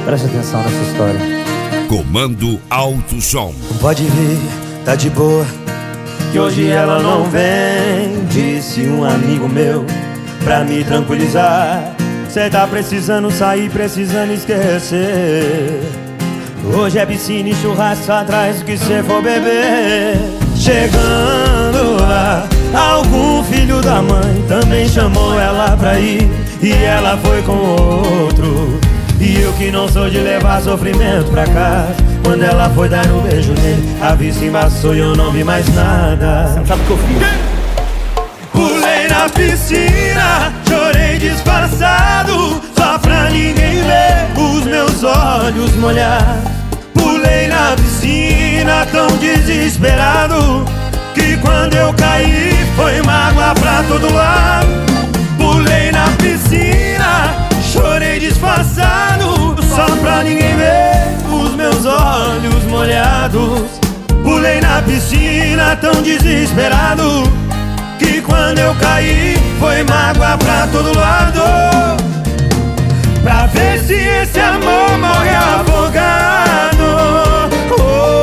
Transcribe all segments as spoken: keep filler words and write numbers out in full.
Presta atenção nessa história. Comando Alto Som. Pode vir, tá de boa, que hoje ela não vem. Disse um amigo meu pra me tranquilizar. Cê tá precisando sair, precisando esquecer. Hoje é piscina e churrasco atrás do que cê for beber. Chegando lá, algum filho da mãe também chamou ela pra ir, e ela foi com outro. E eu que não sou de levar sofrimento pra casa, quando ela foi dar um beijo nele, a vista embaçou e eu não vi mais nada. Você não sabe o que eu fiz. Pulei na piscina, chorei disfarçado, só pra ninguém ver os meus olhos molhar. Pulei na piscina tão desesperado, que quando eu caí foi mágoa pra todo lado. Pulei na piscina, chorei disfarçado, só pra ninguém ver os meus olhos molhados. Pulei na piscina tão desesperado, que quando eu caí foi mágoa pra todo lado. Pra ver se esse amor morre afogado. Oh,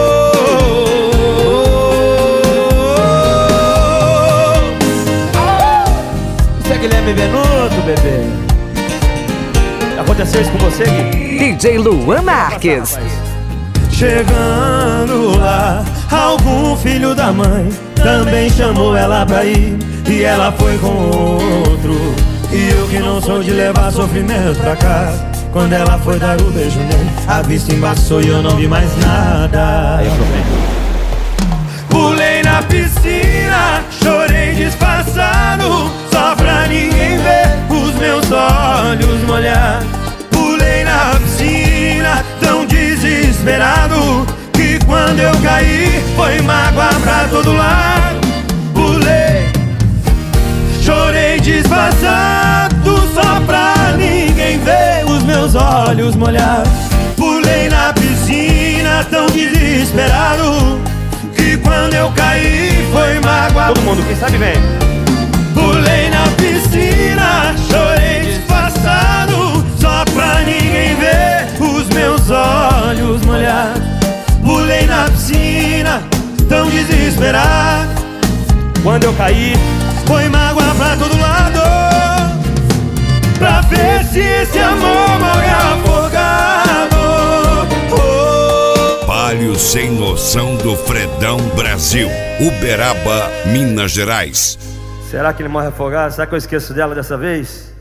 oh, oh. Isso é Guilherme Venuto, bebê. Aconteceu isso com você, Gui? D J Luan Marques. Chegando lá, algum filho da mãe também chamou ela pra ir, e ela foi com outro. E eu que não sou de levar sofrimento pra casa, quando ela foi dar o beijo nele, a vista embaçou e eu não vi mais nada. Aí o problema. Pulei na piscina, chorei disfarçado, só pra ninguém ver os meus olhos molhar. Pulei na piscina tão desesperado, que quando eu caí foi mágoa pra todo lado. Pulei, chorei disfarçado, só pra ninguém ver os meus olhos molhados. Pulei na piscina tão desesperado, que quando eu caí foi mágoa. Todo mundo, quem sabe vem. Pulei na piscina, chorei disfarçado, só pra ninguém ver os meus olhos molhados. Pulei na piscina tão desesperado, Quando eu caí, foi mágoa pra todo lado. Pra ver se esse amor morre afogado. Oh. Palio Sem Noção do Fredão Brasil, Uberaba, Minas Gerais. será que ele morre afogado? Será que eu esqueço dela dessa vez?